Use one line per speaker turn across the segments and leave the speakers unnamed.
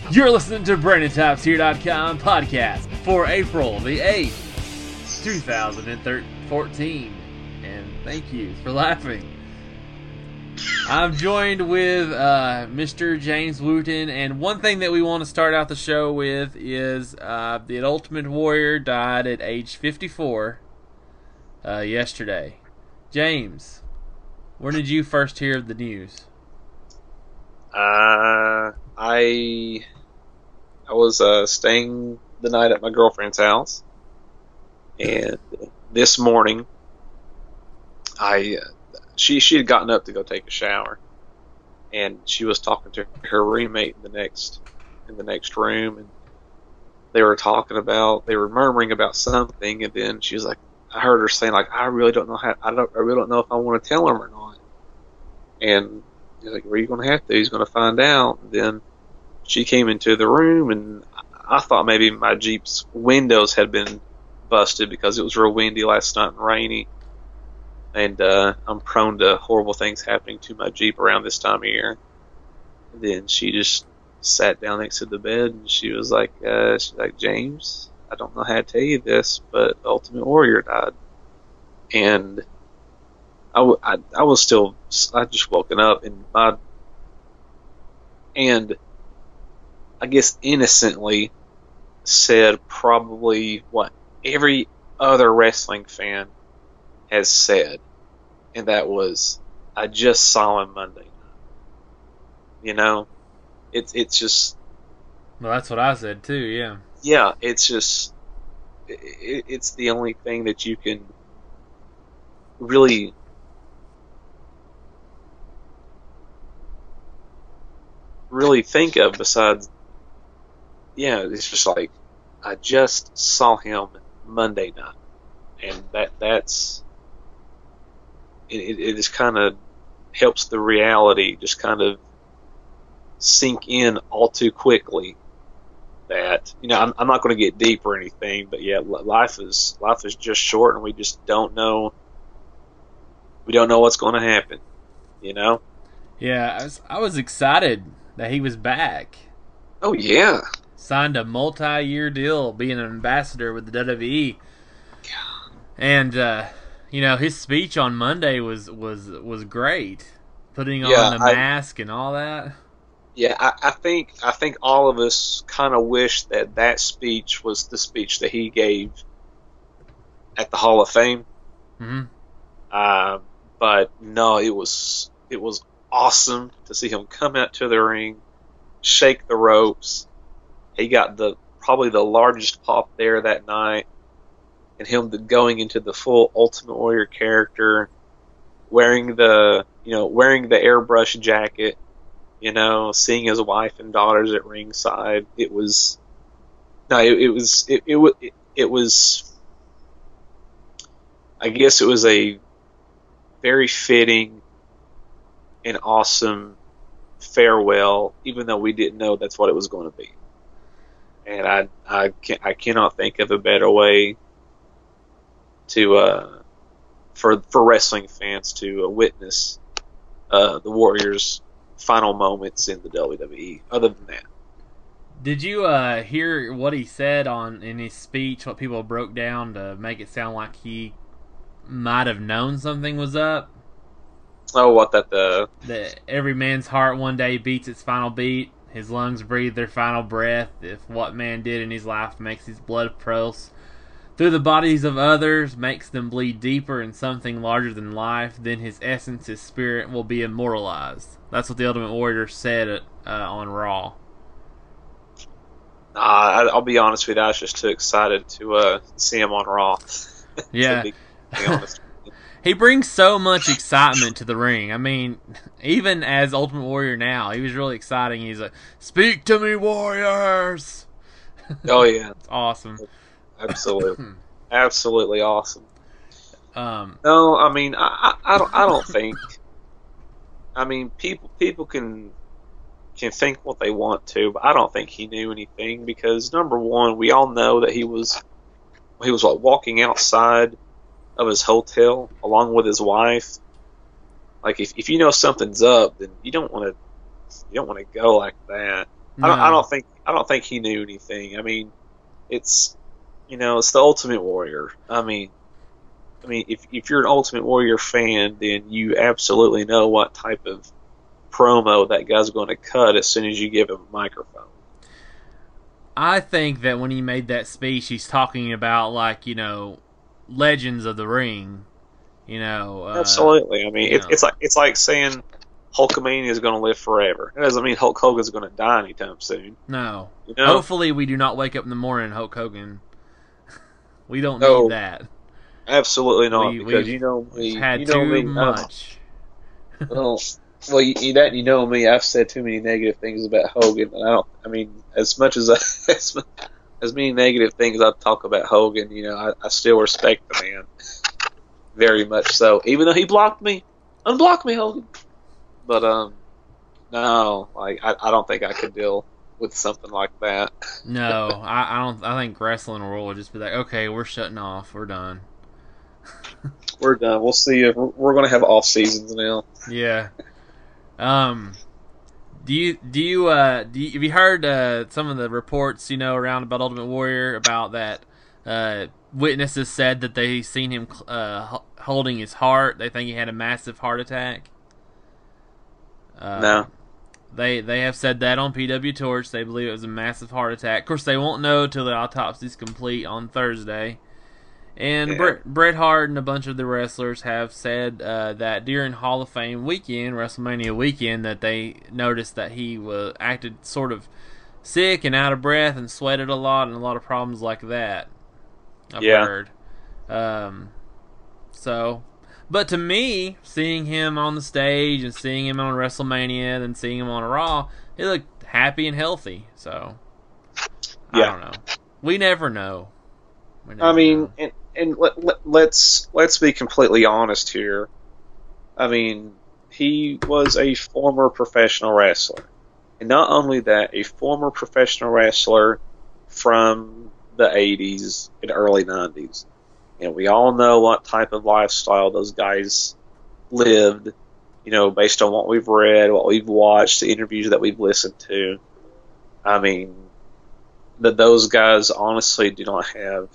You're listening to BrandonTopsHere.com podcast for April the 8th, 2014. And thank you for laughing. I'm joined with Mr. James Wooten, and one thing that we want to start out the show with is the Ultimate Warrior died at age 54 yesterday. James, when did you first hear of the news?
I was staying the night at my girlfriend's house, and this morning, she had gotten up to go take a shower, and she was talking to her roommate in the next room, and they were murmuring about something, and then she was like, I heard her saying like, I really don't know if I want to tell him or not, and he's like, well, you're going to have to. He's going to find out. And then she came into the room, and I thought maybe my Jeep's windows had been busted because it was real windy last night and rainy. And I'm prone to horrible things happening to my Jeep around this time of year. And then she just sat down next to the bed, and she was like, James, I don't know how to tell you this, but the Ultimate Warrior died. And I just woken up, and I guess innocently said probably what every other wrestling fan has said, and that was, I just saw him Monday night. You know, it's just.
Well, that's what I said too. Yeah.
Yeah, it's just, it's the only thing that you can really think of besides, yeah, it's just like, I just saw him Monday night, and that's it just kind of helps the reality just kind of sink in all too quickly that, you know, I'm not going to get deep or anything, but yeah, life is just short, and we just don't know what's going to happen, you know?
Yeah, I was excited that he was back.
Oh, yeah.
Signed a multi-year deal being an ambassador with the WWE. And, you know, his speech on Monday was great. Putting on the mask and all that.
Yeah, I think all of us kind of wish that speech was the speech that he gave at the Hall of Fame.
Mm-hmm.
But no, it was awesome to see him come out to the ring, shake the ropes. He got probably the largest pop there that night, and him going into the full Ultimate Warrior character, wearing the airbrush jacket, you know, seeing his wife and daughters at ringside. It was I guess it was a very fitting and awesome farewell, even though we didn't know that's what it was going to be. And I cannot think of a better way to for wrestling fans to witness the Warriors' final moments in the WWE. Other than that,
did you hear what he said in his speech? What people broke down to make it sound like he might have known something was up.
Oh, what that
every man's heart one day beats its final beat. His lungs breathe their final breath. If what man did in his life makes his blood pulse through the bodies of others, makes them bleed deeper in something larger than life, then his essence, his spirit, will be immortalized. That's what the Ultimate Warrior said on Raw.
I'll be honest with you, I was just too excited to see him on Raw.
Yeah.
To be honest.
He brings so much excitement to the ring. I mean, even as Ultimate Warrior now, he was really exciting. He's like, "Speak to me, Warriors!"
Oh, yeah.
It's awesome.
Absolutely. Absolutely awesome.
No,
I mean, I don't think... I mean, people can think what they want to, but I don't think he knew anything because, number one, we all know that he was like walking outside of his hotel along with his wife. Like if you know something's up, then you don't want to go like that.
No.
I don't think he knew anything. I mean, it's it's the Ultimate Warrior. I mean, if you're an Ultimate Warrior fan, then you absolutely know what type of promo that guy's going to cut as soon as you give him a microphone.
I think that when he made that speech, he's talking about, like, legends of the ring.
Absolutely. I mean, it's like saying Hulkamania is going to live forever. It doesn't mean Hulk Hogan's going to die anytime soon.
No. Hopefully, we do not wake up in the morning, Hulk Hogan. We don't need that.
Absolutely not. Because
we've had too much.
Well, you know me. I've said too many negative things about Hogan, and I mean, as much as as many negative things I talk about Hogan, I still respect the man very much. So, even though he blocked me, unblock me, Hogan. But no, like I don't think I could deal with something like that.
No, I don't. I think wrestling world would just be like, okay, we're shutting off. We're done.
We're done. We'll see if we're going to have off seasons now.
Yeah. Have you heard some of the reports around about Ultimate Warrior about that witnesses said that they seen him holding his heart? They think he had a massive heart attack.
No.
They have said that on PW Torch. They believe it was a massive heart attack. Of course, they won't know till the autopsy's complete on Thursday. And Bret Hart and a bunch of the wrestlers have said that during Hall of Fame weekend, WrestleMania weekend, that they noticed that he acted sort of sick and out of breath and sweated a lot and a lot of problems like that. I've heard. But to me, seeing him on the stage and seeing him on WrestleMania and seeing him on a Raw, he looked happy and healthy. So, I don't know. We never know.
I mean, and let's be completely honest here. I mean, he was a former professional wrestler. And not only that, a former professional wrestler from the 80s and early 90s. And we all know what type of lifestyle those guys lived, based on what we've read, what we've watched, the interviews that we've listened to. I mean, those guys honestly do not have,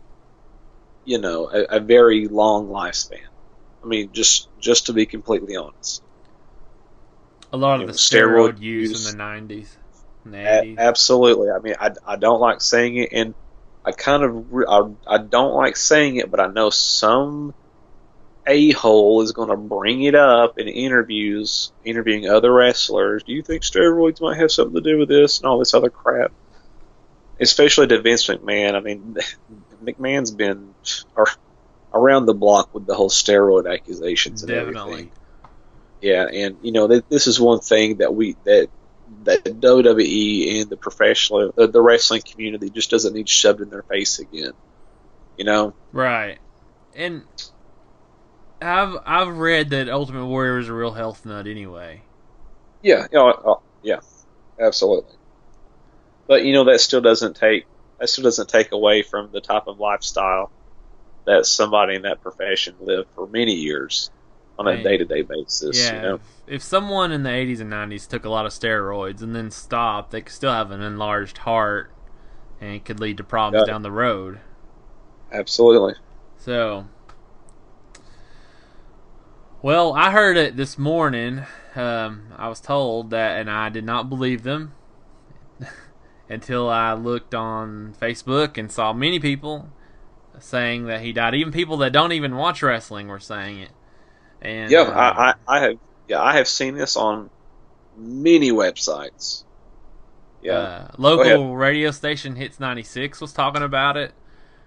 a very long lifespan. I mean, just to be completely honest.
A lot of the steroid use in the 90s and the 80s.
Absolutely. I mean, I don't like saying it, and I don't like saying it, but I know some a-hole is going to bring it up in interviewing other wrestlers. Do you think steroids might have something to do with this and all this other crap? Especially to Vince McMahon. I mean, McMahon's been around the block with the whole steroid accusations and everything. Yeah, and this is one thing that WWE and the wrestling community just doesn't need shoved in their face again.
Right. And I've read that Ultimate Warrior is a real health nut anyway.
Yeah, yeah, absolutely. But that still doesn't take away from the type of lifestyle that somebody in that profession lived for many years on a day-to-day basis.
Yeah, if someone in the 80s and 90s took a lot of steroids and then stopped, they could still have an enlarged heart, and it could lead to problems down the road.
Absolutely.
So, well, I heard it this morning. I was told that, and I did not believe them until I looked on Facebook and saw many people saying that he died. Even people that don't even watch wrestling were saying it. And
I have seen this on many websites. Yeah,
local radio station Hits 96 was talking about it.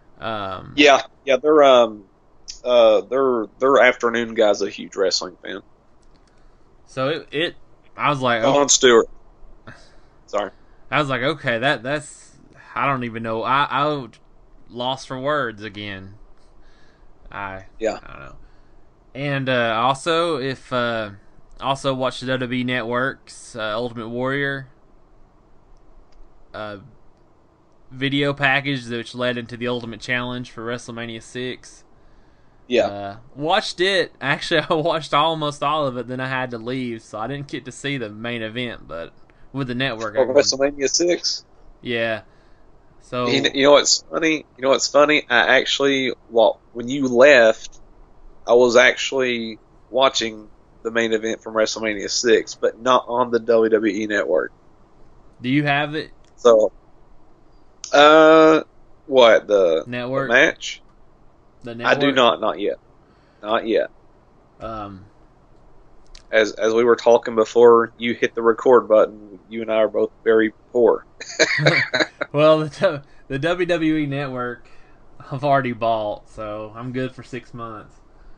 Their afternoon guy's a huge wrestling fan.
So I was like,
Jon Stewart. Sorry.
I was like, okay, that's I don't even know. I lost for words again. I don't know. And also watch the WWE Network's Ultimate Warrior video package, which led into the Ultimate Challenge for WrestleMania 6.
Yeah.
Watched it. Actually, I watched almost all of it, then I had to leave, so I didn't get to see the main event, but with the network.
Or WrestleMania 6.
Yeah. So
You know what's funny? You know what's funny? I actually, when you left, I was actually watching the main event from WrestleMania 6, but not on the WWE network.
do you have it?
So, what, the
Network?
match?
The network?
I do not yet. Not yet.
Um,
As we were talking before you hit the record button, you and I are both very poor.
well, the WWE Network I've already bought, so I'm good for 6 months.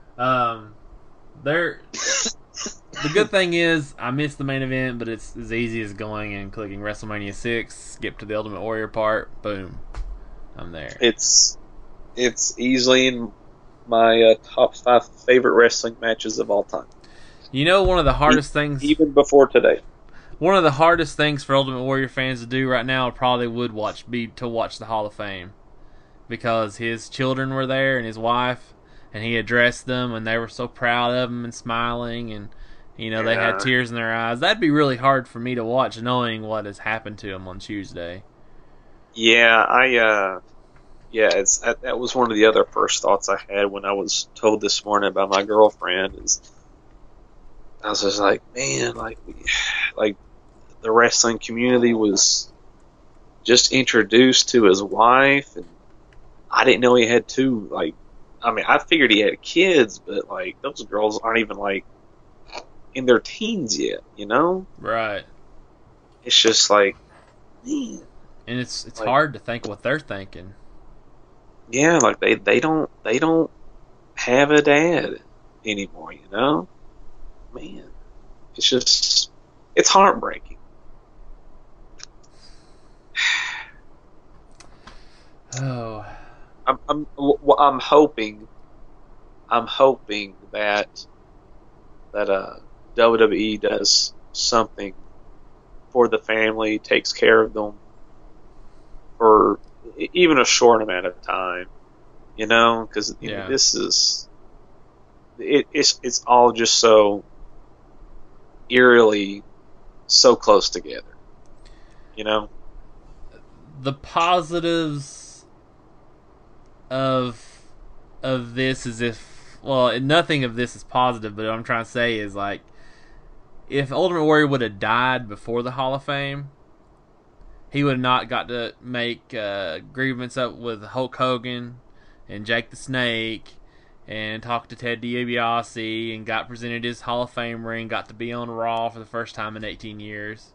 The good thing is I missed the main event, but it's as easy as going and clicking WrestleMania 6, skip to the Ultimate Warrior part, boom, I'm there.
It's easily in my top 5 favorite wrestling matches of all time.
You know, one of the hardest things,
even before today.
One of the hardest things for Ultimate Warrior fans to do right now probably would be to watch the Hall of Fame, because his children were there and his wife, and he addressed them, and they were so proud of him and smiling, and they had tears in their eyes. That'd be really hard for me to watch, knowing what has happened to him on Tuesday.
Yeah, that was one of the other first thoughts I had when I was told this morning by my girlfriend. I was just like, man, like the wrestling community was just introduced to his wife, and I didn't know he had two. I figured he had kids, but those girls aren't even in their teens yet,
Right.
It's just man.
And it's hard to think what they're thinking.
Yeah, they don't have a dad anymore, Man, it's heartbreaking.
Oh,
I'm hoping that WWE does something for the family, takes care of them for even a short amount of time, because this is it's all just so eerily so close together,
The positives of this is nothing of this is positive, but what I'm trying to say is if Ultimate Warrior would have died before the Hall of Fame, he would have not got to make agreements up with Hulk Hogan and Jake the Snake and talk to Ted DiBiase and got presented his Hall of Fame ring, got to be on Raw for the first time in 18 years.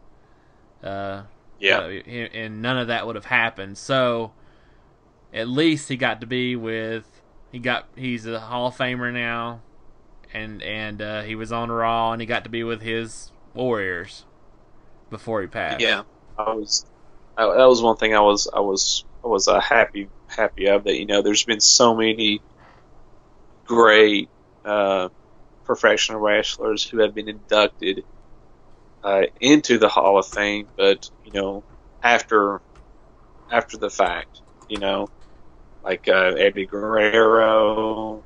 And none of that would have happened. So at least he got to be with he's a Hall of Famer now, and he was on Raw, and he got to be with his Warriors before he passed.
Yeah, that was one thing I was happy of, that there's been so many great professional wrestlers who have been inducted into the Hall of Fame, but after the fact, like Eddie Guerrero.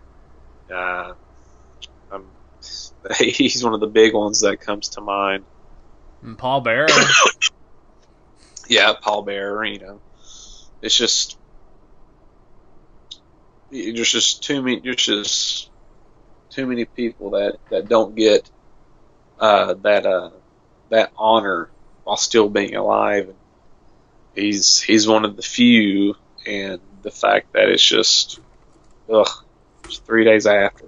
He's one of the big ones that comes to mind.
And Paul Bearer.
Yeah, Paul Bearer. It's just there's just too many. There's just too many people that don't get that honor while still being alive. He's one of the few, and the fact that it's just just 3 days after.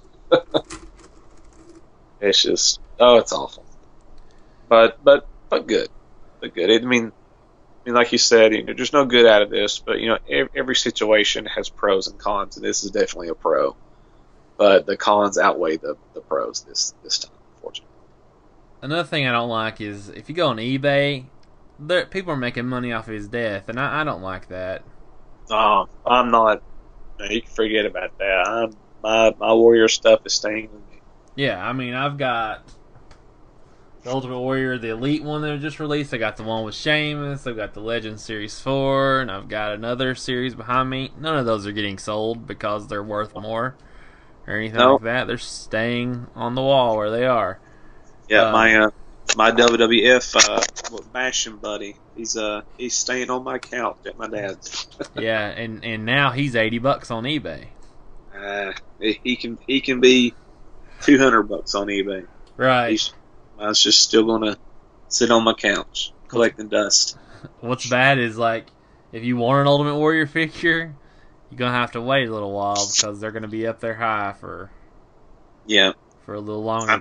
It's just it's awful. But good. But good. I mean, like you said, there's no good out of this, but every situation has pros and cons, and this is definitely a pro. But the cons outweigh the pros this time, unfortunately.
Another thing I don't like is if you go on eBay, people are making money off of his death, and I don't like that.
I'm not. No, you can forget about that. My Warrior stuff is staying with me.
Yeah, I mean, I've got the Ultimate Warrior, the Elite one that just released. I got the one with Sheamus. I've got the Legend Series 4, and I've got another series behind me. None of those are getting sold because they're worth more or anything like that. They're staying on the wall where they are.
Yeah, my WWF bashing buddy. He's staying on my couch at my dad's.
Yeah, and now he's $80 on eBay.
He can be $200 on eBay.
Right.
Mine's just still gonna sit on my couch collecting dust.
What's bad is, like, if you want an Ultimate Warrior figure, you're gonna have to wait a little while because they're gonna be up there high for a little longer.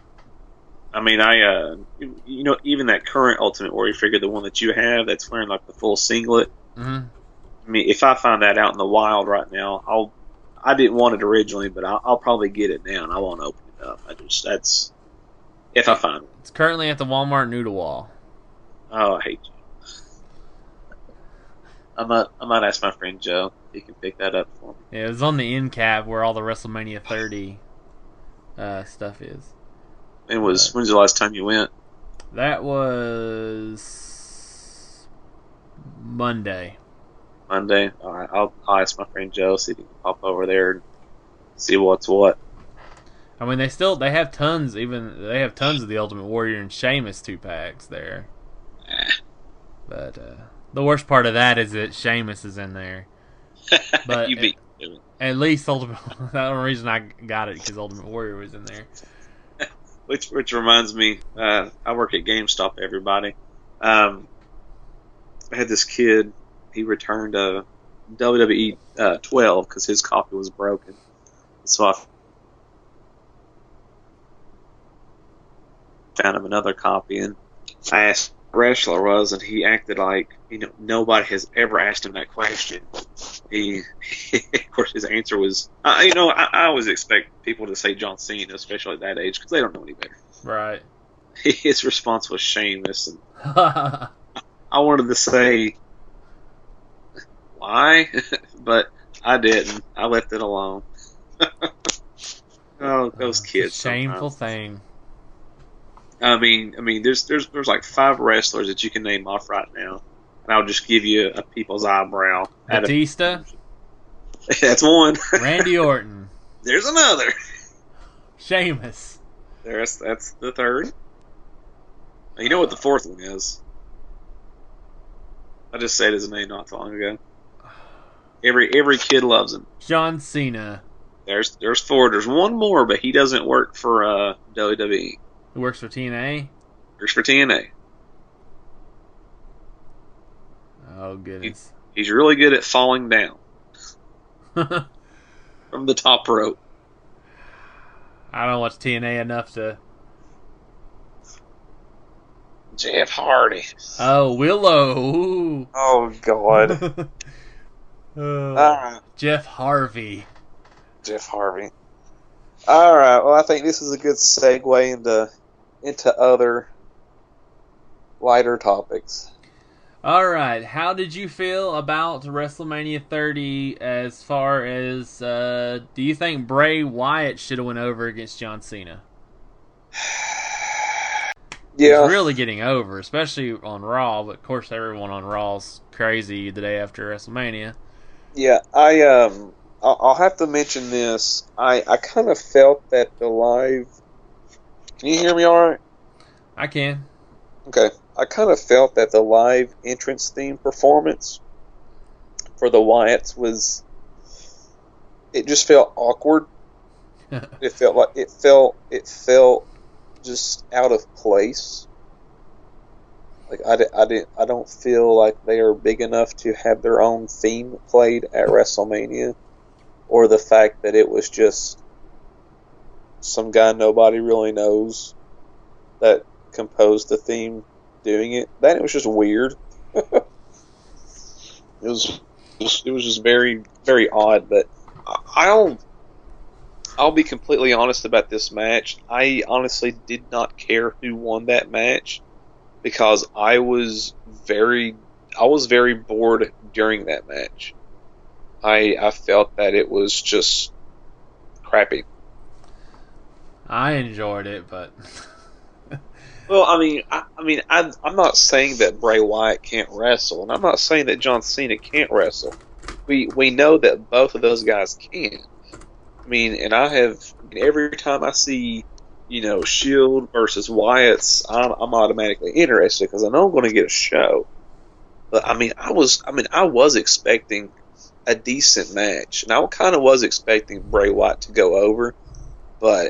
Even that current Ultimate Warrior figure, the one that you have, that's wearing like the full singlet.
Mm-hmm.
I mean, if I find that out in the wild right now, I didn't want it originally, but I'll probably get it now, and I won't open it up. That's if I find it.
It's currently at the Walmart Noodle Wall.
Oh, I hate you. I might ask my friend Joe if he can pick that up for me.
Yeah, it was on the end cap where all the WrestleMania 30 stuff is.
When's the last time you went?
That was Monday.
Monday? Alright, I'll ask my friend Joe, see if he can pop over there and see what's what.
I mean, they have tons of the Ultimate Warrior and Sheamus 2-packs there. But the worst part of that is that Sheamus is in there. But at least Ultimate. The only reason I got it because Ultimate Warrior was in there.
Which reminds me, I work at GameStop. Everybody, I had this kid. He returned a WWE 12 because his copy was broken. So I found him another copy, and I asked what wrestler was, and he acted like nobody has ever asked him that question. He of course, his answer was, I always expect people to say John Cena, especially at that age, because they don't know any better.
Right.
His response was Sheamus, and I wanted to say why, but I didn't. I left it alone. Oh, those kids!
It's a shameful
sometimes.
thing.
I mean, there's like 5 wrestlers that you can name off right now, and I'll just give you a people's eyebrow.
Batista.
That's one.
Randy Orton.
There's another.
Sheamus.
That's the third. You know what the fourth one is? I just said his name not so long ago. Every kid loves him.
John Cena.
There's 4. There's one more, but he doesn't work for WWE.
He works for TNA?
Works for TNA.
Oh, goodness.
He's really good at falling down. From the top rope.
I don't watch TNA enough to...
Jeff Hardy.
Oh, Willow. Ooh.
Oh, God.
Jeff Harvey.
Jeff Harvey. All right. Well, I think this is a good segue into other lighter topics.
All right. How did you feel about WrestleMania 30 as far as, do you think Bray Wyatt should have went over against John Cena?
Yeah.
He's really getting over, especially on Raw, but of course everyone on Raw's crazy the day after WrestleMania.
Yeah, I'll have to mention this. I kind of felt that the live... Can you hear me all right?
I can.
Okay. I kind of felt that the live entrance theme performance for the Wyatts was... It just felt awkward. It felt just out of place. Like I don't feel like they are big enough to have their own theme played at WrestleMania, or the fact that it was just some guy nobody really knows that composed the theme doing it. That it was just weird. It was just very, very odd. But I'll be completely honest about this match. I honestly did not care who won that match because I was very bored during that match. I felt that it was just crappy.
I enjoyed it, but
well, I'm not saying that Bray Wyatt can't wrestle, and I'm not saying that John Cena can't wrestle. We know that both of those guys can. I mean, and every time I see Shield versus Wyatt's, I'm automatically interested because I know I'm going to get a show. But I was expecting a decent match, and I kind of was expecting Bray Wyatt to go over, but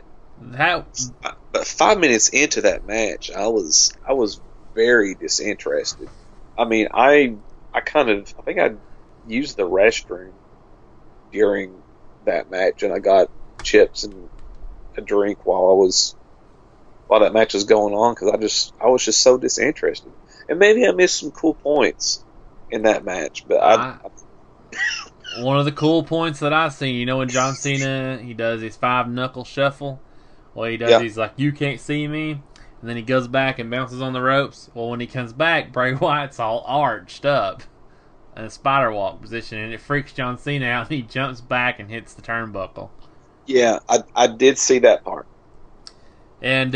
5 minutes into that match, I was very disinterested. I think I used the restroom during that match, and I got chips and a drink while that match was going on because I was just so disinterested. And maybe I missed some cool points in that match, but
one of the cool points that I've seen, when John Cena, he does his 5-knuckle shuffle. Well, he does. He's like, "You can't see me," and then he goes back and bounces on the ropes. Well, when he comes back, Bray Wyatt's all arched up in a spider walk position, and it freaks John Cena out, and he jumps back and hits the turnbuckle.
Yeah, I did see that part.
And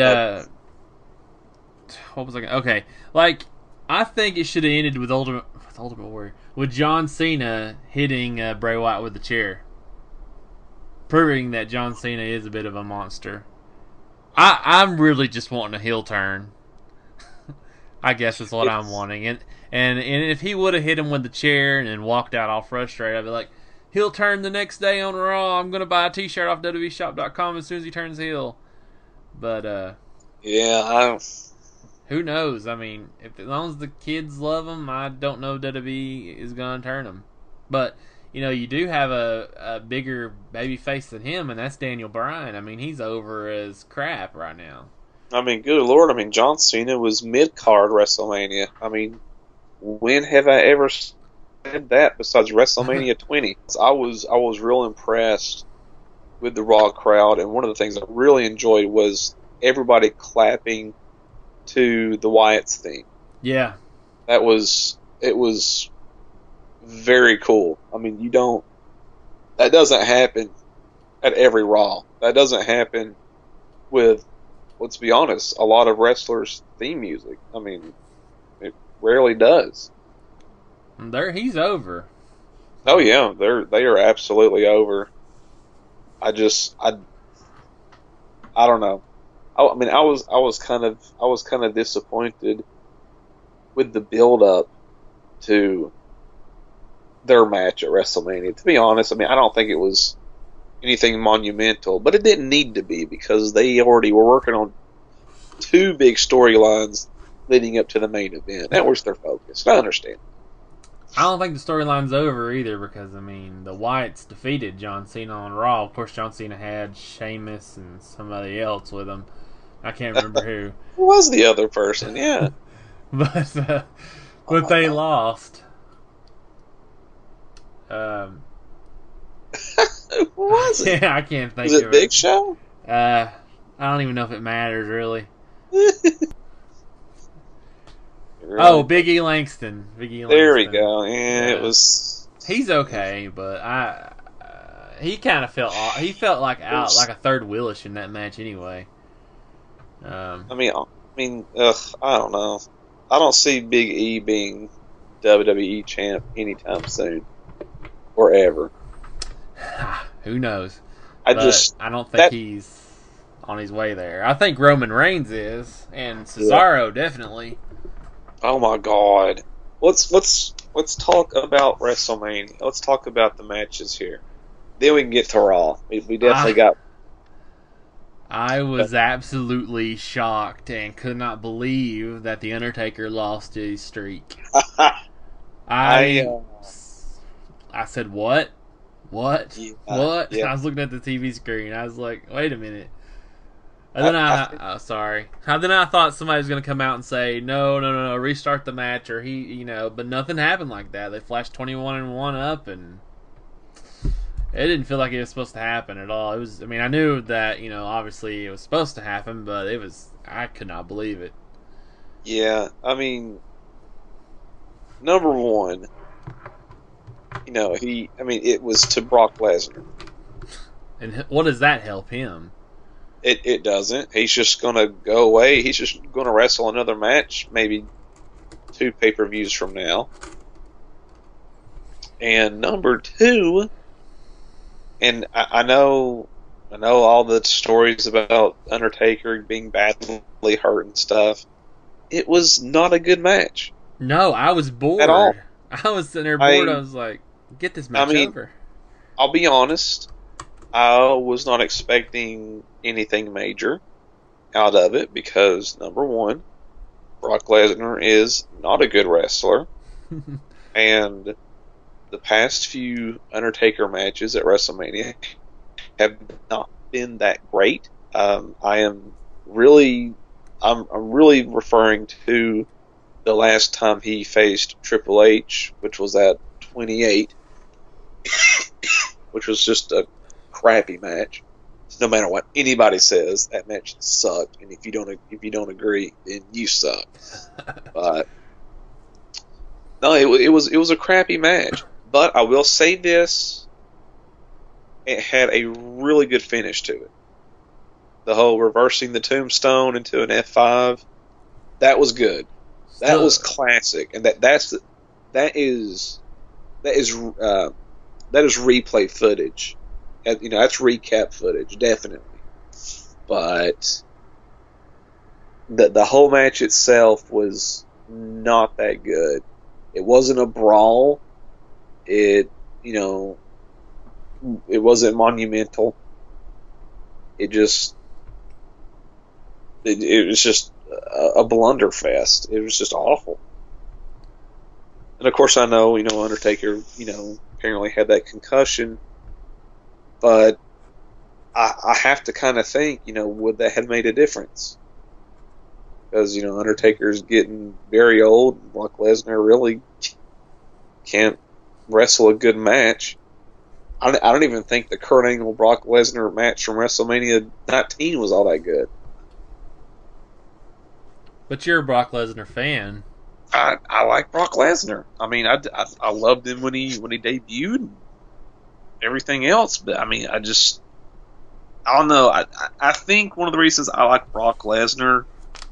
what was I going? Okay, I think it should have ended with Ultimate Warrior, with John Cena hitting Bray Wyatt with the chair, proving that John Cena is a bit of a monster. I'm really just wanting a heel turn. I guess is what I'm wanting. And if he would have hit him with the chair and then walked out all frustrated, I'd be like, heel turn the next day on Raw. I'm going to buy a t-shirt off WWEshop.com as soon as he turns heel. But, who knows? I mean, as long as the kids love him, I don't know if WWE is going to turn him. But, you do have a bigger baby face than him, and that's Daniel Bryan. I mean, he's over as crap right now.
I mean, good Lord. I mean, John Cena was mid-card WrestleMania. I mean, when have I ever said that besides WrestleMania 20? I was real impressed with the Raw crowd, and one of the things I really enjoyed was everybody clapping to the Wyatt's theme.
Yeah.
It was very cool. I mean, that doesn't happen at every Raw. That doesn't happen with, let's be honest, a lot of wrestlers' theme music. I mean, it rarely does.
He's over.
Oh yeah, they are absolutely over. I don't know. I mean, I was kind of disappointed with the build up to their match at WrestleMania. To be honest, I mean, I don't think it was anything monumental, but it didn't need to be because they already were working on 2 big storylines leading up to the main event. That was their focus. I understand.
I don't think the storyline's over either because, I mean, the Wyatts defeated John Cena on Raw. Of course, John Cena had Sheamus and somebody else with him. I can't remember who.
Who was the other person? Yeah.
but they lost.
Who was it?
Yeah, I can't think
of it. Was
it
it Big Show?
I don't even know if it matters, really. Oh, Big E Langston.
There we go. Yeah, it was.
He's okay, but he kind of felt like a third wheelish in that match anyway.
I mean, I don't know. I don't see Big E being WWE champ anytime soon or ever.
Who knows?
I
don't think he's on his way there. I think Roman Reigns is, and Cesaro definitely.
Oh my God! Let's talk about WrestleMania. Let's talk about the matches here. Then we can get to Raw. We definitely got.
I was absolutely shocked and could not believe that the Undertaker lost his streak. I said, "What? What?
Yeah,
What?"
yeah.
I was looking at the TV screen. I was like, "Wait a minute." And then I thought somebody was going to come out and say, no, restart the match, or but nothing happened like that. They flashed 21-1 up, and it didn't feel like it was supposed to happen at all. It was, I mean, I knew that, obviously it was supposed to happen, but I could not believe it.
Yeah, I mean, number one, it was to Brock Lesnar.
And what does that help him?
It doesn't. He's just going to go away. He's just going to wrestle another match, maybe 2 pay-per-views from now. And number 2, and I know I know all the stories about Undertaker being badly hurt and stuff. It was not a good match
No, I was
at all.
bored. I was sitting there bored. I
I
was like, get this
I
match
mean,
over.
I'll be honest. I was not expecting anything major out of it because number one, Brock Lesnar is not a good wrestler, and the past few Undertaker matches at WrestleMania have not been that great. I am really, I'm really referring to the last time he faced Triple H, which was at 28, which was just a crappy match. No matter what anybody says, that match sucked, and if you don't agree, then you suck. But no, it was a crappy match. But I will say this: it had a really good finish to it. The whole reversing the tombstone into an F5, that was good. That was classic, and that is replay footage. That's recap footage, definitely. But the whole match itself was not that good. It wasn't a brawl. It wasn't monumental. It was just a blunderfest. It was just awful. And of course, I know Undertaker apparently had that concussion, but I have to kind of think would that have made a difference? Because Undertaker's getting very old. Brock Lesnar really can't wrestle a good match. I don't even think the Kurt Angle Brock Lesnar match from WrestleMania 19 was all that good.
But you're a Brock Lesnar fan.
I like Brock Lesnar. I mean, I loved him when he debuted and everything else. But I mean, I don't know. I think one of the reasons I like Brock Lesnar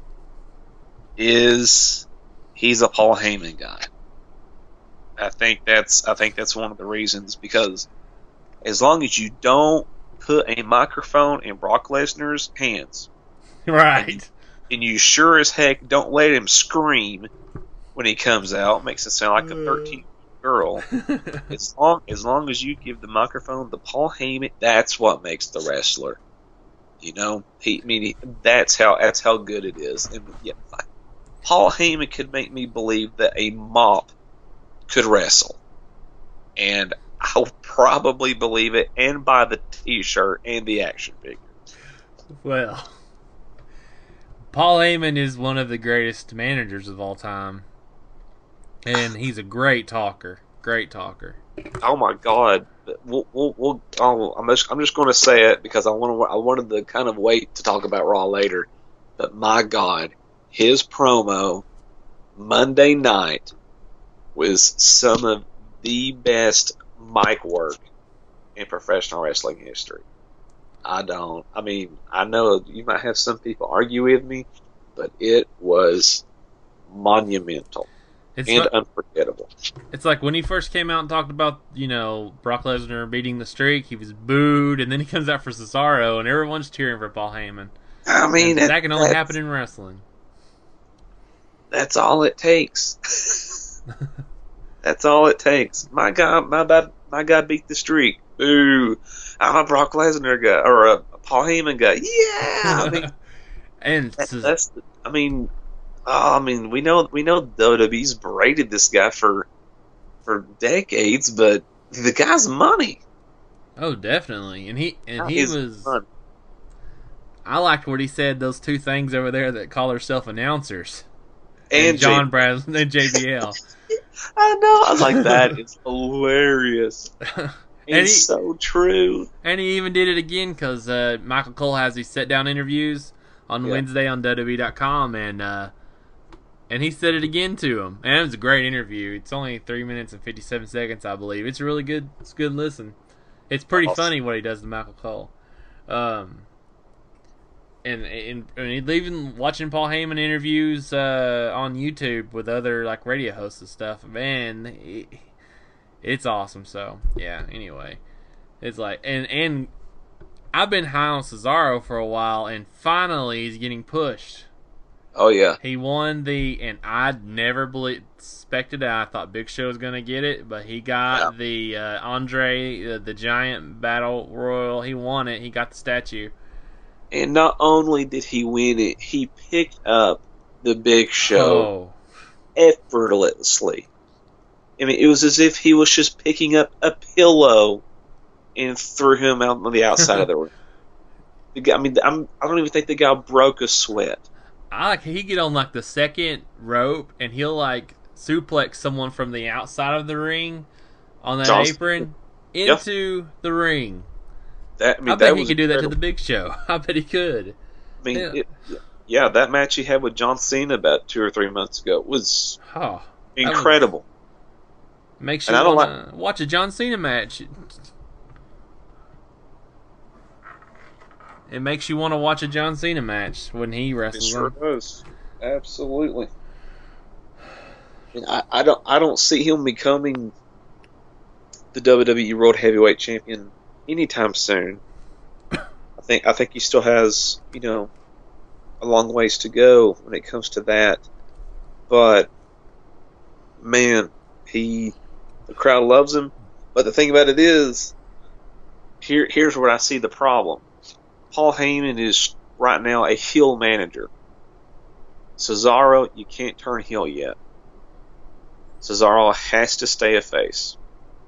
is he's a Paul Heyman guy. I think that's one of the reasons, because as long as you don't put a microphone in Brock Lesnar's hands,
right,
and you sure as heck don't let him scream when he comes out, makes it sound like a 13 girl. as long as you give the microphone to Paul Heyman, that's what makes the wrestler. That's how good it is. And yeah, Paul Heyman could make me believe that a mop could wrestle, and I'll probably believe it and buy the T-shirt and the action figure.
Well, Paul Heyman is one of the greatest managers of all time, and he's a great talker. Great talker.
Oh my God! I'm just going to say it because I wanted to kind of wait to talk about Raw later, but my God, his promo Monday night was some of the best mic work in professional wrestling history. I know you might have some people argue with me, but it was monumental and unforgettable.
It's like when he first came out and talked about, Brock Lesnar beating the streak, he was booed, and then he comes out for Cesaro, and everyone's cheering for Paul Heyman.
I mean,
that can only happen in wrestling.
That's all it takes. That's all it takes. My guy beat the streak. Boo! I'm a Brock Lesnar guy or a Paul Heyman guy. Yeah, I mean,
and
we know WWE's berated this guy for decades, but the guy's money.
Oh, definitely, and he was. Fun. I liked what he said. Those two things over there that call herself announcers, and John Bradley and JBL.
I know. I was like, that is hilarious. It's so true.
And he even did it again because Michael Cole has these sit-down interviews on Wednesday on WWE.com, and he said it again to him. And it was a great interview. It's only 3 minutes and 57 seconds, I believe. It's really good. It's a good listen. It's pretty funny what he does to Michael Cole. And even watching Paul Heyman interviews on YouTube with other radio hosts and stuff, man, it's awesome. So yeah. Anyway, it's like and I've been high on Cesaro for a while, and finally he's getting pushed.
Oh yeah.
He won and I never expected it. I thought Big Show was going to get it, but he got the Andre the Giant Battle Royal. He won it. He got the statue.
And not only did he win it, he picked up the Big Show effortlessly. I mean, it was as if he was just picking up a pillow and threw him out on the outside of the ring. The guy, I don't even think the guy broke a sweat.
He get on like the second rope and he'll like suplex someone from the outside of the ring on that apron into the ring. I bet he could do that to the Big Show. I bet he could.
I mean, that match he had with John Cena about 2 or 3 months ago was incredible.
Makes you want to watch a John Cena match. It makes you want to watch a John Cena match when he wrestles.
It sure does. Absolutely. I don't see him becoming the WWE World Heavyweight Champion anytime soon. I think he still has, a long ways to go when it comes to that. But man, the crowd loves him. But the thing about it is, here's where I see the problem. Paul Heyman is right now a heel manager. Cesaro, you can't turn heel yet. Cesaro has to stay a face.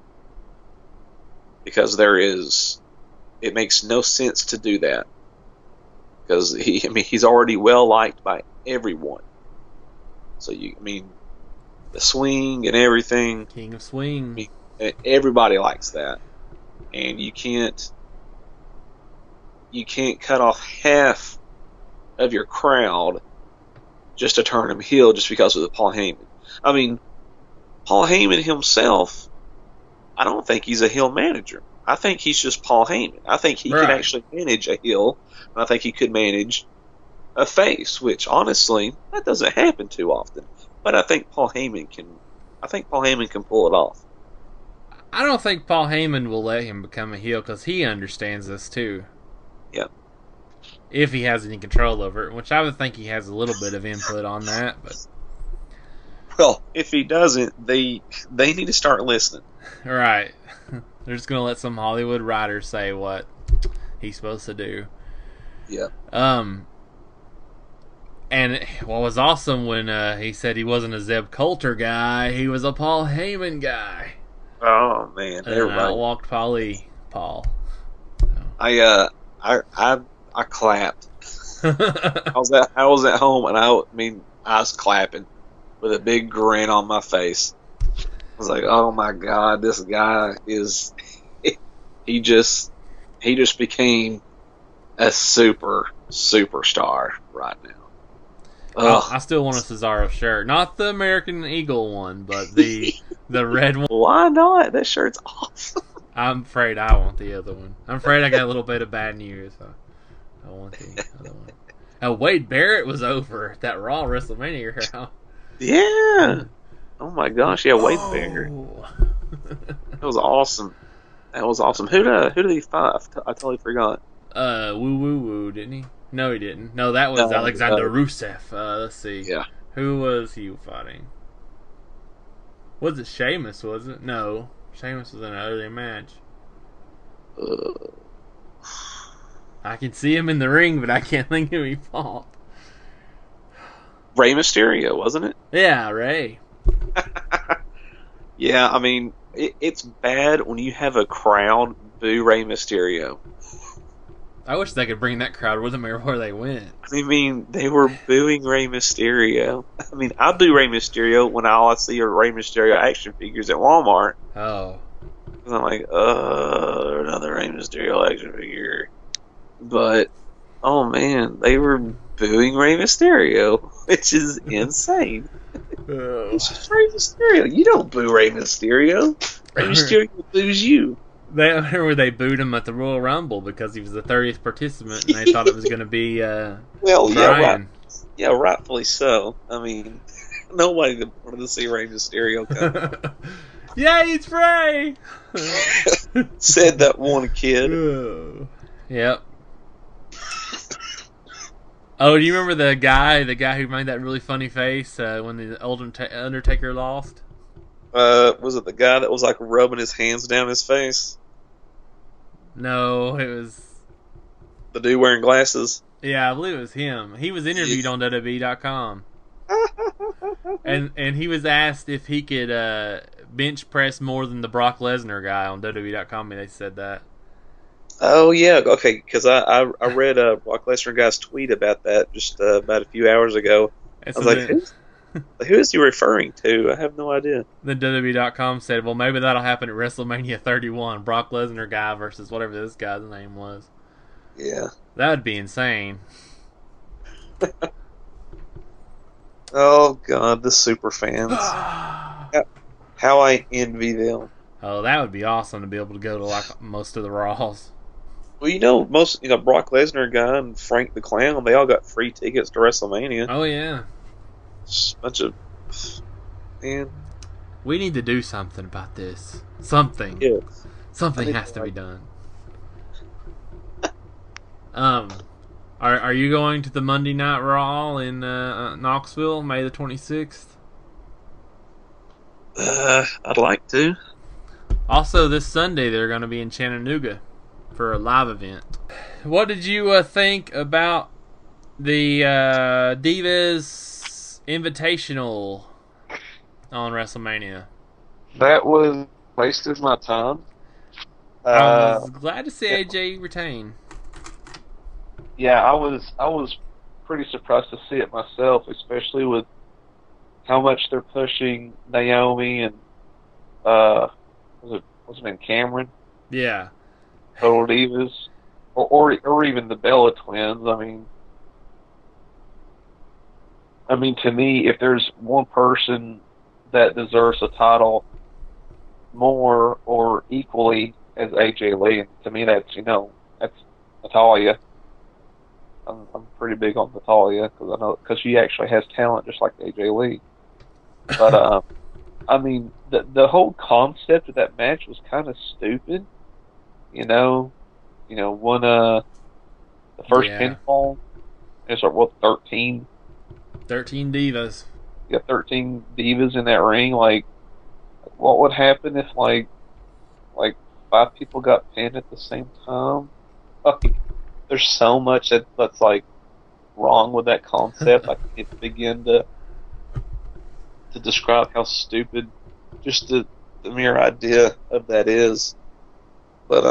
Because it makes no sense to do that. Because he's already well liked by everyone. So the swing and everything.
King of Swing.
Everybody likes that. And you can't cut off half of your crowd just to turn him heel just because of the Paul Heyman. I mean, Paul Heyman himself, I don't think he's a heel manager. I think he's just Paul Heyman. I think he can actually manage a heel, and I think he could manage a face, which honestly, that doesn't happen too often. But I think Paul Heyman can pull it off.
I don't think Paul Heyman will let him become a heel because he understands this too.
Yeah.
If he has any control over it, which I would think he has a little bit of input on that, but
well, if he doesn't, they need to start listening.
Right. They're just gonna let some Hollywood writer say what he's supposed to do.
Yeah.
And what was awesome when he said he wasn't a Zeb Coulter guy, he was a Paul Heyman guy.
Oh man,
and out walked Paul.
I clapped. I was at home and I was clapping with a big grin on my face. I was like, oh my God, this guy he just became a superstar right now.
I still want a Cesaro shirt. Not the American Eagle one, but the red one.
Why not? That shirt's awesome.
I'm afraid I want the other one. I'm afraid I got a little bit of bad news. So I want the other one. Wade Barrett was over at that Raw WrestleMania crowd.
Yeah. Oh my gosh, yeah, Wade Barrett. That was awesome. Who did he fight? I totally forgot.
Woo, didn't he? No, he didn't. No, that was Alexander Rusev. Let's see.
Yeah.
Who was he fighting? Was it Sheamus, was it? No. Sheamus was in an earlier match. I can see him in the ring, but I can't think who he fought.
Rey Mysterio, wasn't it?
Yeah, Rey.
Yeah, it's bad when you have a crowd boo Rey Mysterio.
I wish they could bring that crowd with them everywhere they went.
They were booing Rey Mysterio. I boo Rey Mysterio when all I see are Rey Mysterio action figures at Walmart.
Oh.
And I'm like, another Rey Mysterio action figure. But, oh man, they were booing Rey Mysterio, which is insane. It's just Rey Mysterio. You don't boo Rey Mysterio. Rey Mysterio boos you.
They booed him at the Royal Rumble because he was the 30th participant, and they thought it was going to be Brian.
Yeah, rightfully so. Nobody wanted to see Rey Mysterio come.
Yeah, it's Rey!
Said that one kid.
Yep. Oh, do you remember the guy who made that really funny face when the Undertaker lost?
Was it the guy that was like rubbing his hands down his face?
No, it was...
The dude wearing glasses?
Yeah, I believe it was him. He was interviewed on WWE.com. and he was asked if he could bench press more than the Brock Lesnar guy on WWE.com, and they said that.
Oh, yeah. Okay, because I read Brock Lesnar guy's tweet about that just about a few hours ago. I was like, who is he referring to? I have no idea.
Then WWE.com said, well, maybe that'll happen at WrestleMania 31. Brock Lesnar guy versus whatever this guy's name was.
Yeah.
That would be insane.
Oh, God, the super fans. How I envy them.
Oh, that would be awesome to be able to go to like most of the Raws.
Well, Brock Lesnar guy and Frank the Clown, they all got free tickets to WrestleMania.
Oh, yeah.
Just a bunch of... Man.
We need to do something about this. Something.
Yeah.
Something has to be done. Are you going to the Monday Night Raw in Knoxville, May the 26th?
I'd like to.
Also, this Sunday they're going to be in Chattanooga for a live event. What did you think about the Divas Invitational on WrestleMania?
That was wasted my time.
I was glad to see AJ retain.
Yeah, I was pretty surprised to see it myself, especially with how much they're pushing Naomi and what's her name, Cameron?
Yeah.
Total Divas, or even the Bella Twins. I mean, to me, if there's one person that deserves a title more or equally as AJ Lee, to me that's Natalya. I'm pretty big on Natalya because she actually has talent just like AJ Lee. But I mean, the whole concept of that match was kind of stupid. One the first pinfall. It's like 13.
13 divas.
You got 13 divas in that ring. Like, what would happen if like 5 people got pinned at the same time? Like, there's so much that's like wrong with that concept. I can't begin to describe how stupid just the mere idea of that is. But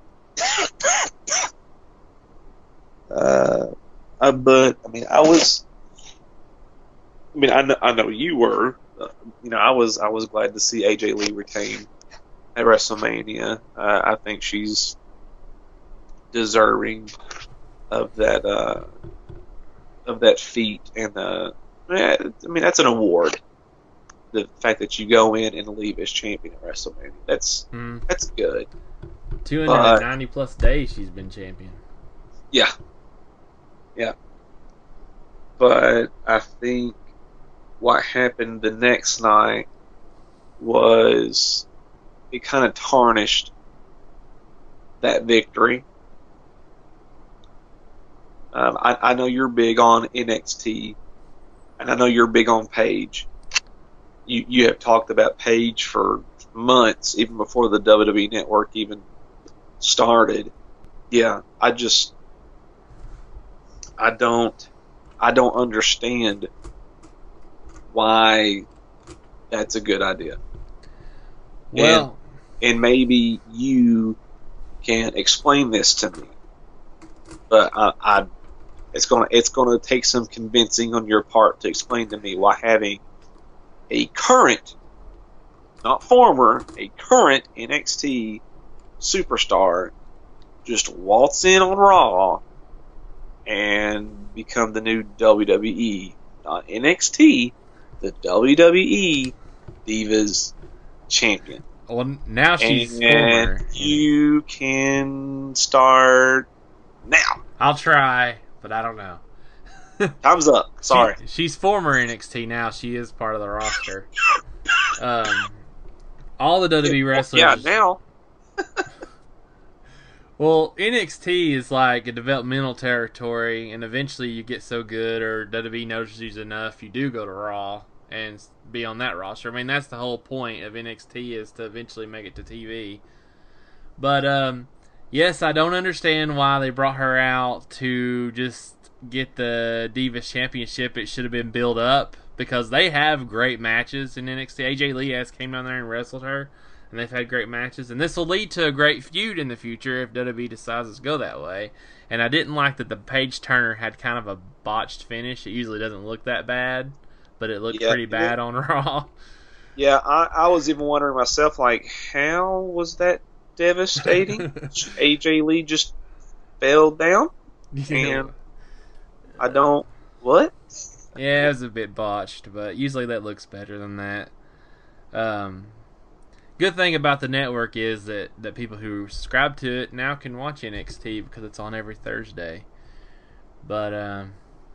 I know you were. I was glad to see AJ Lee retain at WrestleMania. I think she's deserving of that feat, and that's an award. The fact that you go in and leave as champion at WrestleMania, that's good.
290 plus days she's been champion.
Yeah. But I think what happened the next night was it kind of tarnished that victory. I know you're big on NXT, and I know you're big on Paige. You have talked about Paige for months, even before the WWE Network even started. Yeah, I don't understand why that's a good idea.
Well,
and maybe you can explain this to me, but it's gonna take some convincing on your part to explain to me why having a current, not former, a current NXT superstar just waltz in on Raw and become the new WWE, not NXT, the WWE Divas Champion.
Well, now she's former.
You can start now.
I'll try, but I don't know.
Time's up. Sorry.
She's former NXT now. She is part of the roster. All the WWE wrestlers.
Yeah, now.
Well, NXT is like a developmental territory, and eventually you get so good, or WWE notices you enough, you do go to Raw and be on that roster. I mean, that's the whole point of NXT, is to eventually make it to TV. But yes, I don't understand why they brought her out to just get the Divas Championship. It should have been built up, because they have great matches in NXT. AJ Lee has came down there and wrestled her, and they've had great matches. And this will lead to a great feud in the future if WWE decides to go that way. And I didn't like that the Paige Turner had kind of a botched finish. It usually doesn't look that bad, but it looked pretty bad on Raw.
Yeah, I was even wondering myself, like, how was that devastating? AJ Lee just fell down? And I don't... What?
Yeah, it was a bit botched, but usually that looks better than that. Good thing about the network is that people who subscribe to it now can watch NXT because it's on every Thursday. But I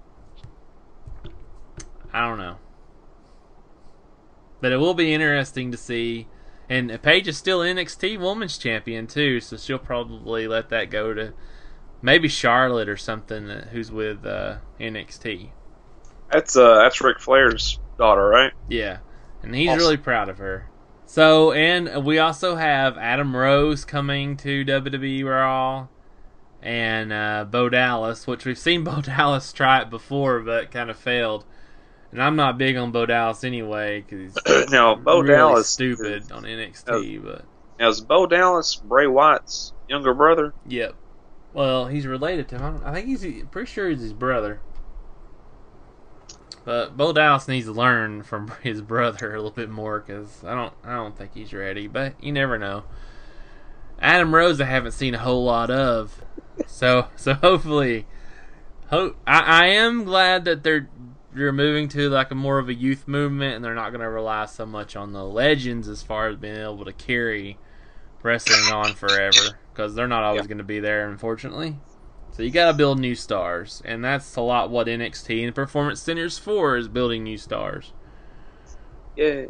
don't know. But it will be interesting to see. And Paige is still NXT Women's Champion too, so she'll probably let that go to maybe Charlotte or something who's with NXT.
That's Ric Flair's daughter, right?
Yeah, and he's really proud of her. So, and we also have Adam Rose coming to WWE Raw, and Bo Dallas, which we've seen Bo Dallas try it before, but kind of failed. And I'm not big on Bo Dallas anyway, because he's
no, Bo
really
Dallas
stupid on NXT. But
now, is Bo Dallas Bray Wyatt's younger brother?
Yep. Well, he's related to him. I think he's pretty sure he's his brother. But Bo Dallas needs to learn from his brother a little bit more, because I don't think he's ready. But you never know. Adam Rose I haven't seen a whole lot of, so hopefully, I am glad that they're moving to like a more of a youth movement, and they're not going to rely so much on the legends as far as being able to carry wrestling on forever, because they're not always going to be there, unfortunately. So you got to build new stars, and that's a lot what NXT and Performance Center's for, is building new stars.
Yeah.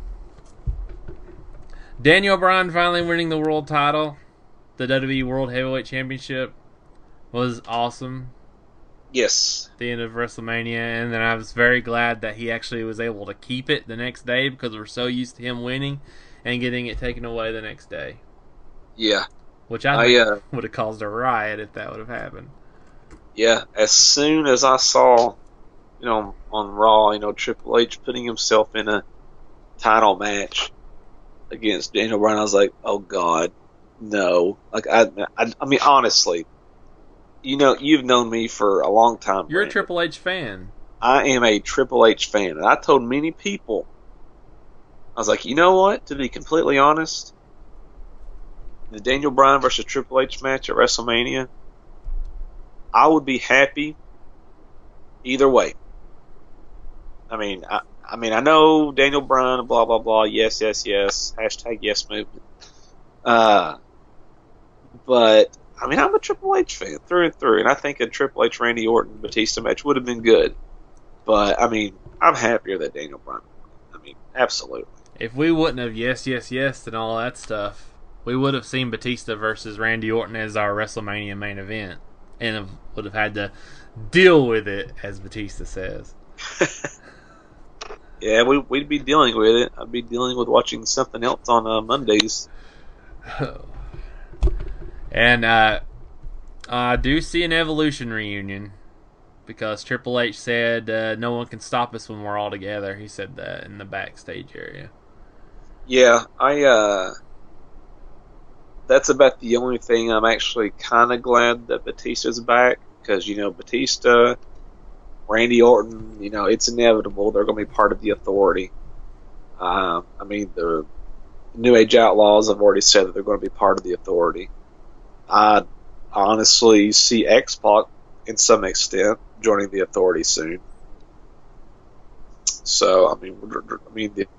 Daniel Bryan finally winning the world title, the WWE World Heavyweight Championship, was awesome.
Yes.
At the end of WrestleMania, and then I was very glad that he actually was able to keep it the next day, because we're so used to him winning and getting it taken away the next day.
Yeah.
Which I think would have caused a riot if that would have happened.
Yeah, as soon as I saw, on Raw, Triple H putting himself in a title match against Daniel Bryan, I was like, oh God, no. Like, I mean, honestly, you've known me for a long time.
You're
Brandon.
A Triple H fan.
I am a Triple H fan, and I told many people, I was like, you know what? To be completely honest, the Daniel Bryan versus Triple H match at WrestleMania, I would be happy either way. I mean, I know Daniel Bryan, blah blah blah. Yes, yes, yes. Hashtag yes movement. But I mean, I'm a Triple H fan through and through, and I think a Triple H Randy Orton Batista match would have been good. But I mean, I'm happier that Daniel Bryan. I mean, absolutely.
If we wouldn't have yes, yes, yes and all that stuff, we would have seen Batista versus Randy Orton as our WrestleMania main event, and would have had to deal with it, as Batista says.
Yeah, we'd be dealing with it. I'd be dealing with watching something else on Mondays.
And I do see an Evolution reunion, because Triple H said no one can stop us when we're all together. He said that in the backstage area.
Yeah, that's about the only thing I'm actually kind of glad that Batista's back, because, Batista, Randy Orton, it's inevitable. They're going to be part of the Authority. I mean, the New Age Outlaws have already said that they're going to be part of the Authority. I honestly see X-Pac, in some extent, joining the Authority soon. So, I mean, the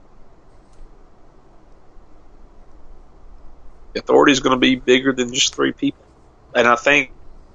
Authority is going to be bigger than just 3 people. And I think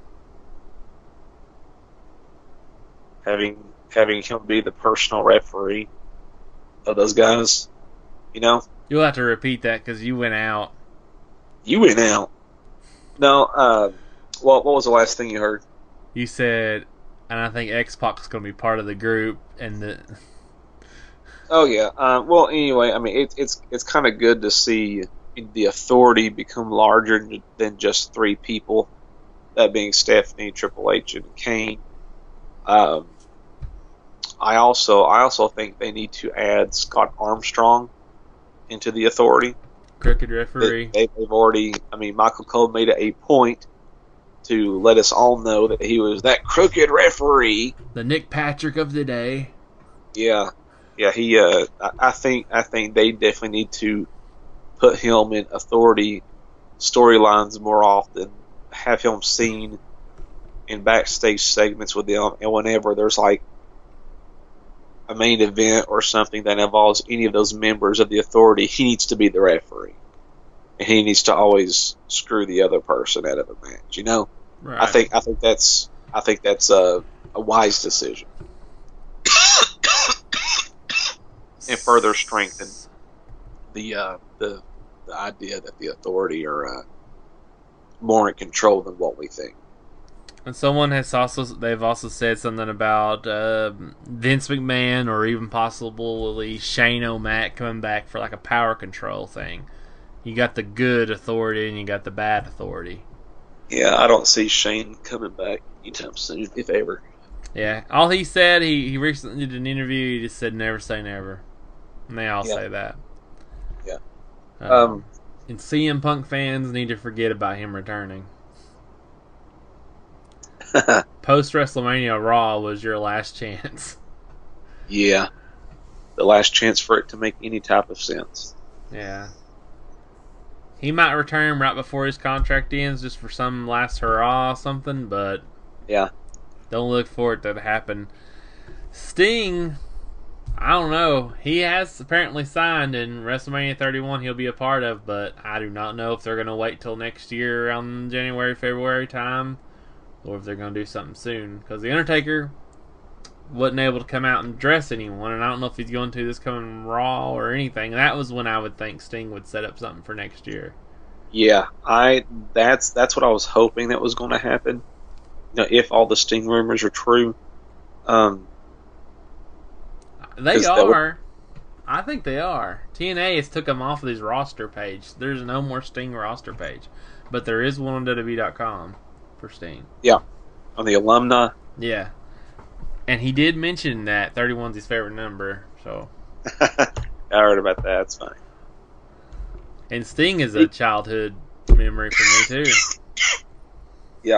having him be the personal referee of those guys,
You'll have to repeat that, because you went out.
You went out. No. What was the last thing you heard?
You said, and I think X-Pac's going to be part of the group, and
Oh yeah. Well, anyway, I mean, it's kind of good to see the Authority become larger than just three people. That being Stephanie, Triple H, and Kane. Um, I also think they need to add Scott Armstrong into the Authority.
crooked referee.
They've already. I mean, Michael Cole made it a point to let us all know that he was that crooked referee.
The Nick Patrick of the day.
Yeah, yeah. He. I think they definitely need to put him in Authority storylines more often. Have him seen in backstage segments with them, and whenever there's like a main event or something that involves any of those members of the Authority, he needs to be the referee, and he needs to always screw the other person out of a match. You know,
Right.
I think that's a wise decision, and further strengthen the idea that the Authority are more in control than what we think.
And they've also said something about Vince McMahon or even possibly Shane O'Mac coming back for like a power control thing. You got the good Authority and you got the bad Authority.
Yeah, I don't see Shane coming back anytime soon, if ever.
Yeah, all he said, he recently did an interview, he just said never say never. And they all say that.
Yeah.
And CM Punk fans need to forget about him returning. Post WrestleMania Raw was your last chance.
Yeah. The last chance for it to make any type of sense.
Yeah. He might return right before his contract ends just for some last hurrah or something, but
yeah,
don't look for it to happen. Sting, I don't know. He has apparently signed in WrestleMania 31 he'll be a part of, but I do not know if they're going to wait till next year around January, February time, or if they're going to do something soon. Because The Undertaker wasn't able to come out and dress anyone, and I don't know if he's going to this coming Raw or anything. That was when I would think Sting would set up something for next year.
Yeah, that's what I was hoping that was going to happen. You know, if all the Sting rumors are true.
They are. I think they are. TNA has took them off of his roster page. There's no more Sting roster page, but there is one on WWE.com for Sting.
Yeah, on the alumni.
Yeah. And he did mention that 31's his favorite number, so.
I heard about that. It's fine.
And Sting is a childhood memory for me, too.
Yeah.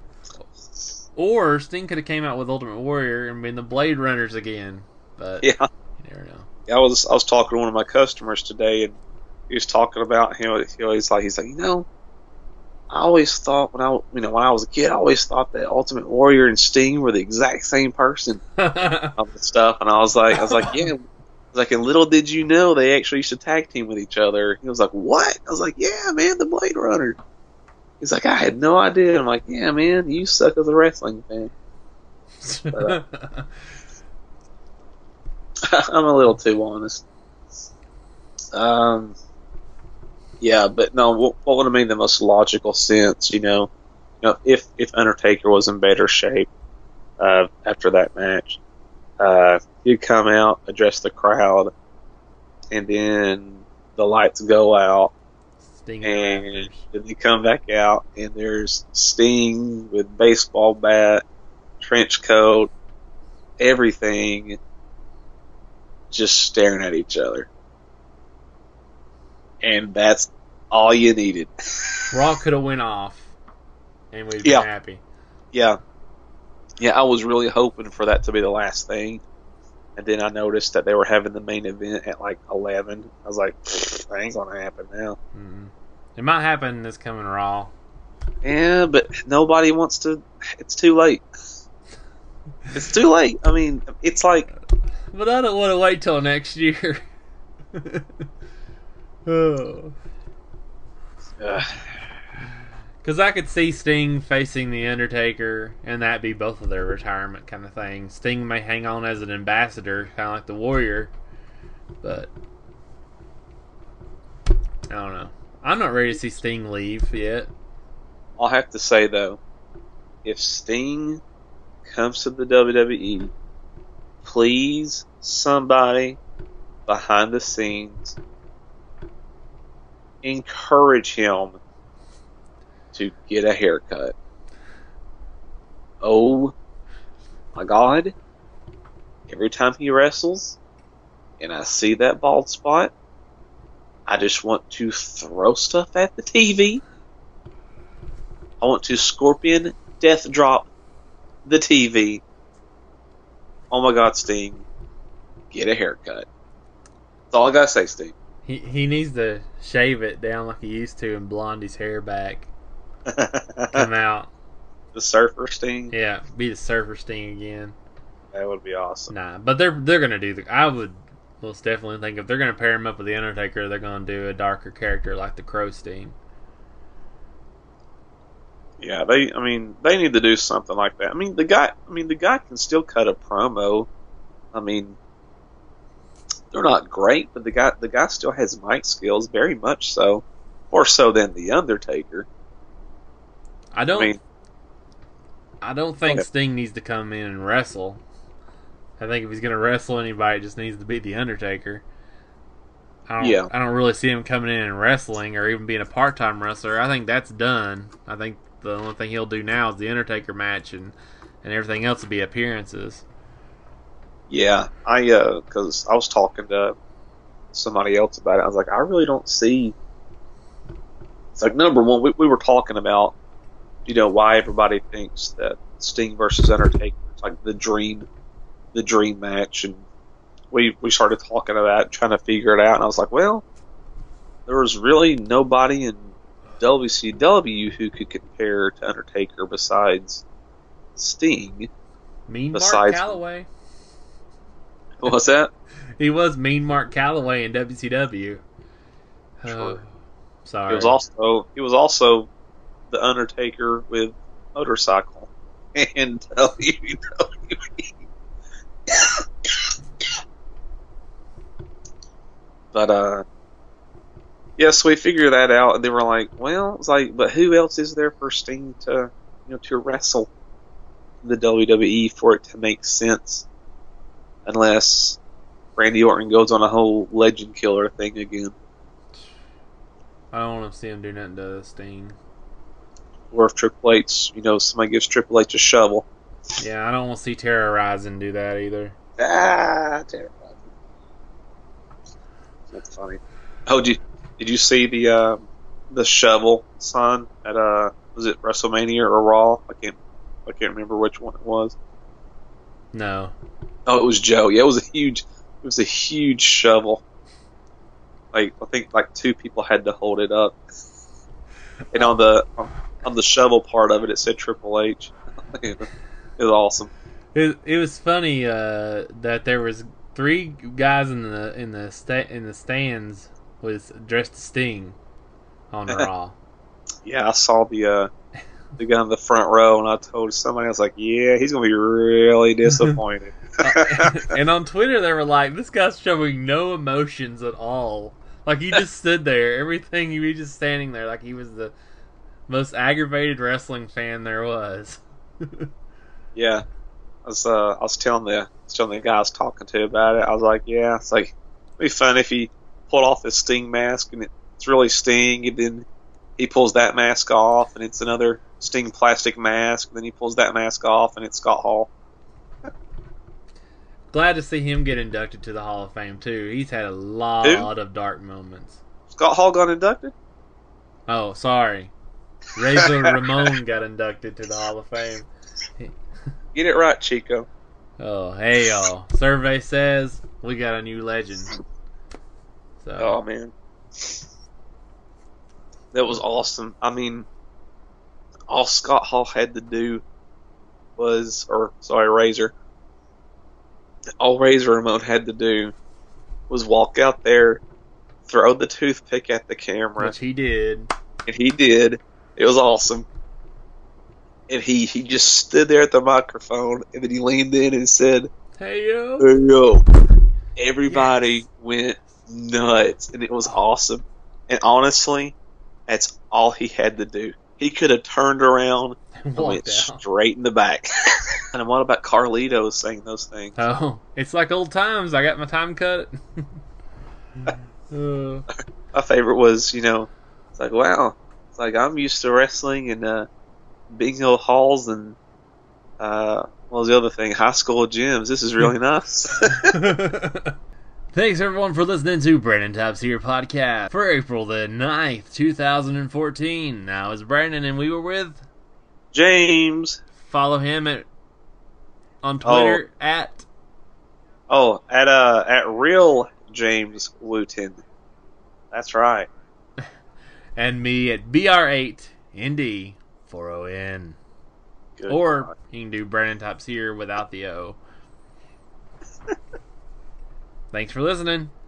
Or Sting could have came out with Ultimate Warrior and been the Blade Runners again, but
yeah,
you never know.
I was talking to one of my customers today, and he was talking about he's like, you know, I always thought when I was a kid, I always thought that Ultimate Warrior and Sting were the exact same person of the stuff, and I was like, yeah. I was like, and little did you know they actually used to tag team with each other. He was like, what? I was like, yeah, man, the Blade Runner. He's like, I had no idea. I'm like, yeah, man, you suck as a wrestling fan. But, I'm a little too honest. Yeah, but no, what would have made the most logical sense, you know, if Undertaker was in better shape after that match, he'd come out, address the crowd, and then the lights go out,
Sting
and then they come back out, and there's Sting with baseball bat, trench coat, everything, just staring at each other. And that's all you needed.
Raw could have went off, and we'd be happy.
Yeah. Yeah, I was really hoping for that to be the last thing. And then I noticed that they were having the main event at like 11. I was like, that ain't going to happen now.
Mm-hmm. It might happen this coming Raw.
Yeah, but nobody wants to. It's too late. It's too late. I mean, it's like.
But I don't want to wait till next year. Oh. Because I could see Sting facing The Undertaker, and that be both of their retirement kind of thing. Sting may hang on as an ambassador, kind of like the Warrior, but I don't know. I'm not ready to see Sting leave yet.
I'll have to say though, if Sting comes to the WWE, please somebody behind the scenes encourage him to get a haircut. Oh my God. Every time he wrestles and I see that bald spot, I just want to throw stuff at the TV. I want to Scorpion Death Drop the TV. Oh my God, Sting. Get a haircut. That's all I gotta say, Sting.
He needs to shave it down like he used to and blonde his hair back. Come out.
The Surfer Sting?
Yeah, be the Surfer Sting again.
That would be awesome.
Nah, but they're gonna do I would most definitely think if they're gonna pair him up with the Undertaker, they're gonna do a darker character like the Crow Sting.
Yeah, they need to do something like that. The guy can still cut a promo. They're not great, but the guy still has mic skills, very much so, more so than the Undertaker.
I don't think Sting needs to come in and wrestle. I think if he's gonna wrestle anybody, it just needs to be the Undertaker. I don't really see him coming in and wrestling or even being a part-time wrestler. I think that's done. I think the only thing he'll do now is the Undertaker match, and everything else will be appearances.
Yeah, because I was talking to somebody else about it. I was like, I really don't see. It's like, number one, we were talking about, why everybody thinks that Sting versus Undertaker is like the dream match, and we started talking about it, trying to figure it out, and I was like, well, there was really nobody in WCW who could compare to Undertaker besides Sting.
Mark Calloway.
What's that?
He was Mean Mark Calloway in WCW.
Sure.
Sorry.
He was also the Undertaker with motorcycle and WWE. But yes, we figured that out, and they were like, well, it's like, but who else is there for Sting to wrestle in the WWE for it to make sense? Unless Randy Orton goes on a whole legend killer thing again.
I don't want to see him do nothing to Sting.
Or if Triple H, somebody gives Triple H a shovel.
Yeah, I don't want to see Terrorizing do that either.
Terrorizing. That's funny. Oh, did you see the shovel sign at was it WrestleMania or Raw? I can't remember which one it was.
No.
Oh, it was Joe. Yeah, it was a huge shovel. Like, I think like two people had to hold it up. And on the shovel part of it, it said Triple H. It was awesome.
It was funny that there was 3 guys in the stands with dressed as Sting on Raw.
Yeah, I saw the guy in the front row, and I told somebody, I was like, yeah, he's gonna be really disappointed.
And on Twitter, they were like, this guy's showing no emotions at all. Like, he just stood there. Everything, he was just standing there like he was the most aggravated wrestling fan there was.
Yeah. I was telling the guy I was talking to about it, I was like, yeah, it's like, it'd be fun if he pulled off his Sting mask, and it's really Sting, and then he pulls that mask off, and it's another Sting plastic mask, and then he pulls that mask off, and it's Scott Hall.
Glad to see him get inducted to the Hall of Fame, too. He's had a lot of dark moments.
Scott Hall got inducted?
Oh, sorry. Razor Ramon got inducted to the Hall of Fame.
Get it right, Chico.
Oh, hey, y'all. Survey says we got a new legend. So.
Oh, man. That was awesome. All Scott Hall had to do was, Razor. All Razor Ramon had to do was walk out there, throw the toothpick at the camera.
Which he did.
And he did. It was awesome. And he just stood there at the microphone, and then he leaned in and said,
hey, yo.
Hey, yo. Everybody went nuts, and it was awesome. And honestly, that's all he had to do. he could have turned around and went
Walked out.
straight in the back. And what about Carlito saying those things?
Oh, it's like old times. I got my time cut.
My favorite was, it's like, wow. It's like, I'm used to wrestling in bingo halls and, what was the other thing? High school gyms. This is really nice.
Thanks, everyone, for listening to Brandon Tops Here podcast for April the 9th, 2014. Now, it's Brandon, and we were with
James.
Follow him on Twitter at
real James Wooten. That's right.
And me at BR8ND40N. Or
God.
you can do Brandon Tops Here without the O. Thanks for listening.